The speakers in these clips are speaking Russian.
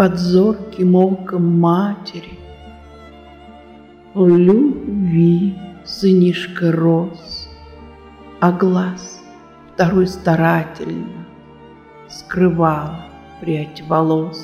под зорким оком матери в любви сынишка рос, а глаз второй старательно скрывала прядь волос.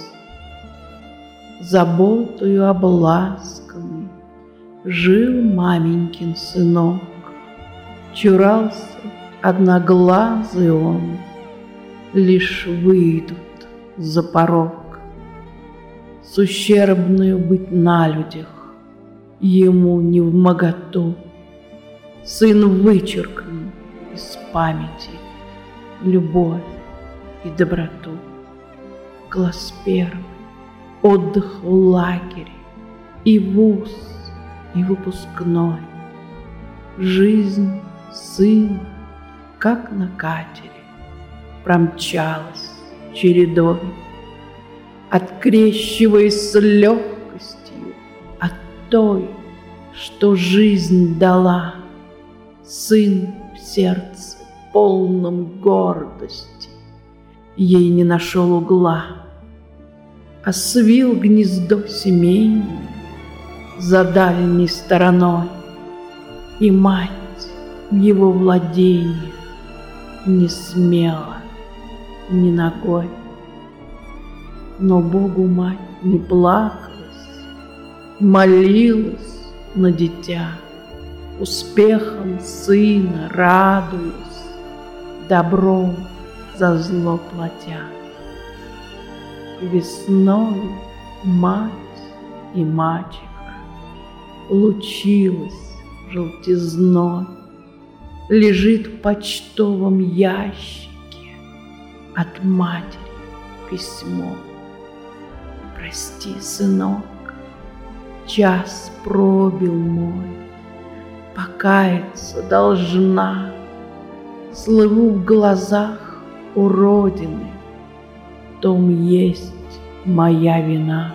Заботою обласканный жил маменькин сынок, чурался одноглазый он, лишь выйдут за порог. С ущербною быть на людях ему невмоготу. Сын вычеркнул из памяти любовь и доброту. Класс первый, отдых в лагере, и вуз, и выпускной. Жизнь сына, как на катере, промчалась чередой, открещиваясь с легкостью от той, что жизнь дала. Сын в сердце, полном гордости, ей не нашел угла, а свил гнездо семейное за дальней стороной, и мать в его владении не смела ни ногой. Но Богу мать не плакалась, молилась на дитя, успехом сына радуясь, добром за зло платя. Весною мать и мачеха лучилась желтизной, лежит в почтовом ящике от матери письмо. Прости, сынок, час пробил мой, покаяться должна, слыву в глазах у родины, в том есть моя вина.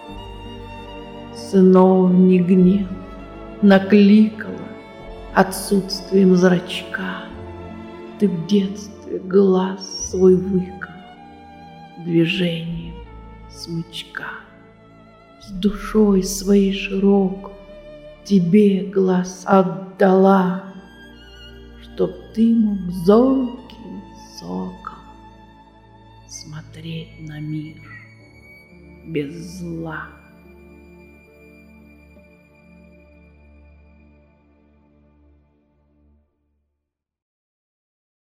Сыновний гнев накликала отсутствием зрачка, ты в детстве глаз свой выкол движением смычка. С душой своей широкой тебе глаз отдала, чтоб ты мог зорким соком смотреть на мир без зла.